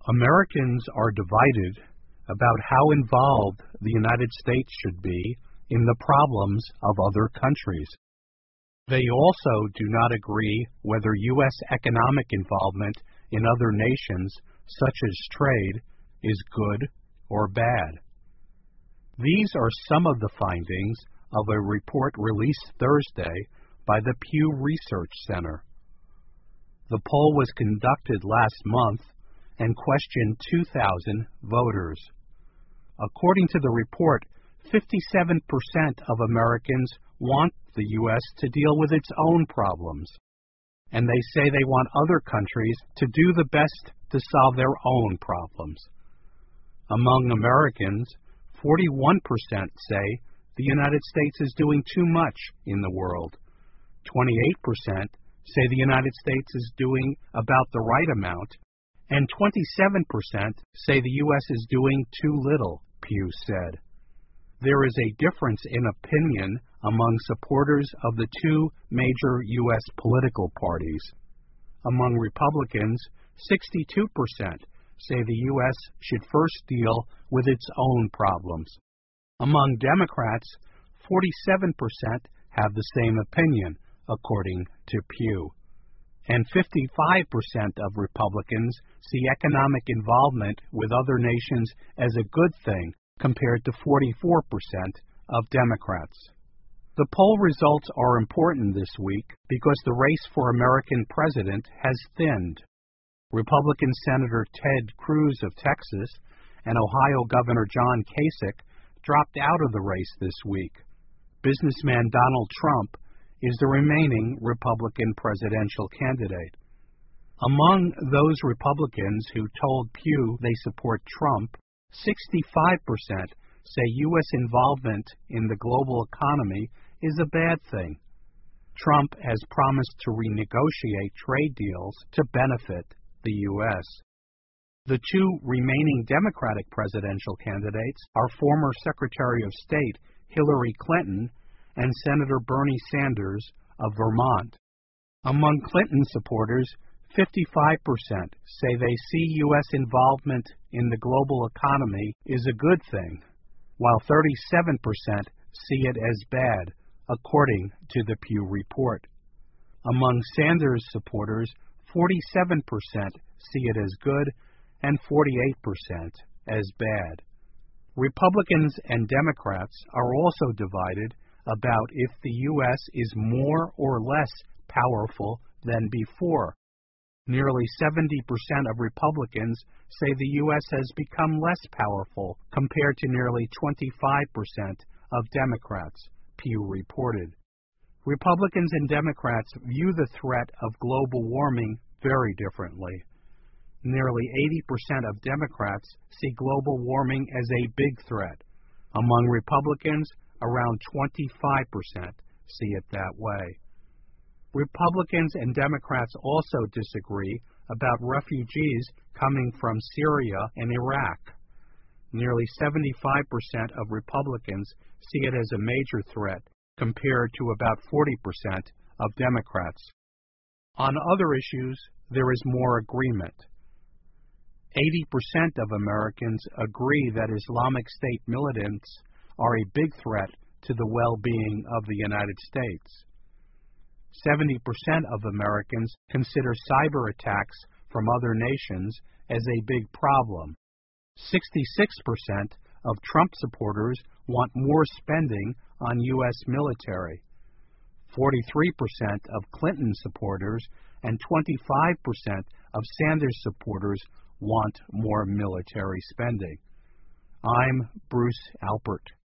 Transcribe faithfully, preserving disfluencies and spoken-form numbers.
Americans are divided about how involved the United States should be in the problems of other countries. They also do not agree whether U S economic involvement in other nations, such as trade, is good or bad. These are some of the findings of a report released Thursday by the Pew Research Center. The poll was conducted last month and questioned two thousand voters. According to the report, fifty-seven percent of Americans want the U S to deal with its own problems, and they say they want other countries to do the best to solve their own problems. Among Americans, forty-one percent say the United States is doing too much in the world. twenty-eight percent say the United States is doing about the right amount, and twenty-seven percent say the U S is doing too little, Pew said. There is a difference in opinion among supporters of the two major U S political parties. Among Republicans, sixty-two percent say the U S should first deal with its own problems. Among Democrats, forty-seven percent have the same opinion, according to Pew. And fifty-five percent of Republicans see economic involvement with other nations as a good thing, compared to forty-four percent of Democrats. The poll results are important this week because the race for American president has thinned. Republican Senator Ted Cruz of Texas and Ohio Governor John Kasich dropped out of the race this week. Businessman Donald Trump is the remaining Republican presidential candidate. Among those Republicans who told Pew they support Trump, sixty-five percent say U S involvement in the global economy is a bad thing. Trump has promised to renegotiate trade deals to benefit the U S. The two remaining Democratic presidential candidates are former Secretary of State Hillary Clinton and Senator Bernie Sanders of Vermont. Among Clinton supporters, fifty-five percent say they see U S involvement in the global economy is a good thing, while thirty-seven percent see it as bad, according to the Pew report. Among Sanders supporters, forty-seven percent see it as good and forty-eight percent as bad. Republicans and Democrats are also divided about if the U S is more or less powerful than before. Nearly seventy percent of Republicans say the U S has become less powerful compared to nearly twenty-five percent of Democrats, Pew reported. Republicans and Democrats view the threat of global warming very differently. Nearly eighty percent of Democrats see global warming as a big threat. Among Republicans, around twenty-five percent see it that way. Republicans and Democrats also disagree about refugees coming from Syria and Iraq. Nearly seventy-five percent of Republicans see it as a major threat, compared to about forty percent of Democrats. On other issues, there is more agreement. eighty percent of Americans agree that Islamic State militants are a big threat to the well-being of the United States. seventy percent of Americans consider cyber attacks from other nations as a big problem. sixty-six percent of Trump supporters want more spending on U S military. forty-three percent of Clinton supporters and twenty-five percent of Sanders supporters want more military spending. I'm Bruce Alpert.